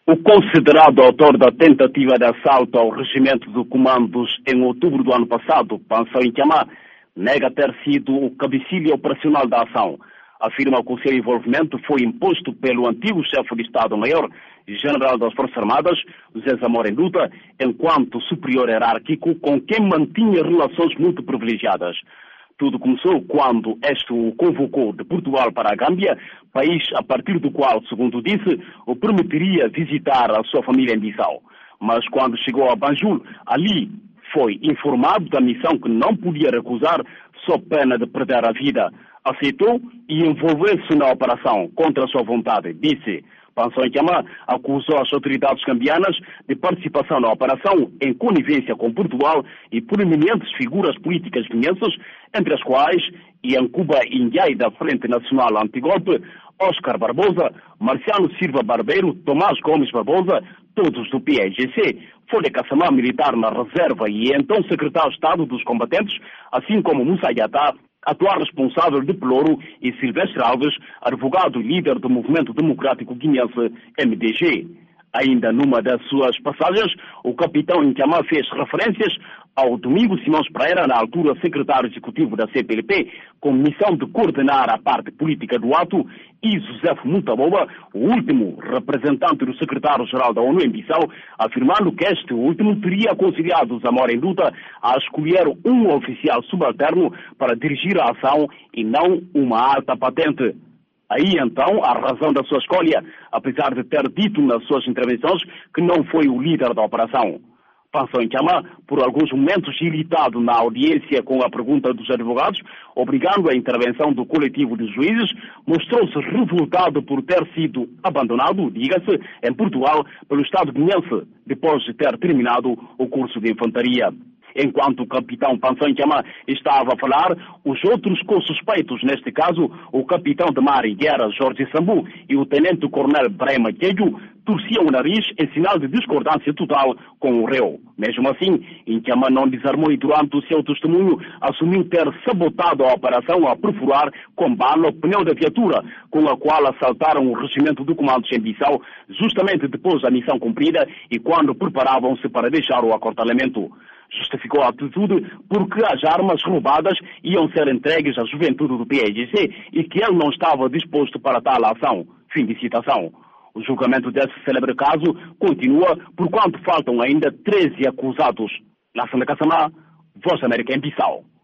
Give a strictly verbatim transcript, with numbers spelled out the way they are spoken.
O considerado autor da tentativa de assalto ao regimento de comandos em outubro do ano passado, Pansão Intiamá, nega ter sido o cabecilha operacional da ação. Afirma que o seu envolvimento foi imposto pelo antigo chefe de Estado-Maior, general das Forças Armadas, José Zamora Induta, enquanto superior hierárquico com quem mantinha relações muito privilegiadas. Tudo começou quando este o convocou de Portugal para a Gâmbia, país a partir do qual, segundo disse, o permitiria visitar a sua família em Bissau. Mas quando chegou a Banjul, ali foi informado da missão que não podia recusar, sob pena de perder a vida. Aceitou e envolveu-se na operação contra a sua vontade, disse. Pansão Intiamá acusou as autoridades cambianas de participação na operação em conivência com Portugal e proeminentes figuras políticas guineenses, entre as quais Yankuba Indiai da Frente Nacional Antigolpe, Oscar Barbosa, Marciano Silva Barbeiro, Tomás Gomes Barbosa, todos do P I G C, Folha Kassamá militar na reserva e então secretário de Estado dos combatentes, assim como Moussa Yatá, atual responsável de Pelouro, e Silvestre Alves, advogado e líder do Movimento Democrático Guineense, M D G. Ainda numa das suas passagens, o capitão Intiamá fez referências ao Domingos Simões Pereira, na altura secretário executivo da C P L P, com missão de coordenar a parte política do ato, e José Mutaboba, o último representante do secretário-geral da ONU em Bissau, afirmando que este último teria aconselhado Zamora Induta a escolher um oficial subalterno para dirigir a ação e não uma alta patente. Aí então, a razão da sua escolha, apesar de ter dito nas suas intervenções que não foi o líder da operação. Pansão Intiamá, por alguns momentos irritado na audiência com a pergunta dos advogados, obrigando a intervenção do coletivo de juízes, mostrou-se revoltado por ter sido abandonado, diga-se, em Portugal, pelo Estado guineense, depois de ter terminado o curso de infantaria. Enquanto o capitão Pansão Intiamá estava a falar, os outros co-suspeitos, neste caso, o capitão de mar e guerra Jorge Sambu e o tenente-coronel Brema Queijo, torciam o nariz em sinal de discordância total com o réu. Mesmo assim, Intiamá não desarmou e durante o seu testemunho assumiu ter sabotado a operação a perfurar com bala o pneu da viatura, com a qual assaltaram o regimento de comandos em Bissau, justamente depois da missão cumprida e quando preparavam-se para deixar o acortalamento. Justificou a atitude porque as armas roubadas iam ser entregues à juventude do P I G C e que ele não estava disposto para tal ação. Fim de citação. O julgamento desse célebre caso continua, porquanto faltam ainda treze acusados. Lassana Kassamá, Voz da América em Bissau.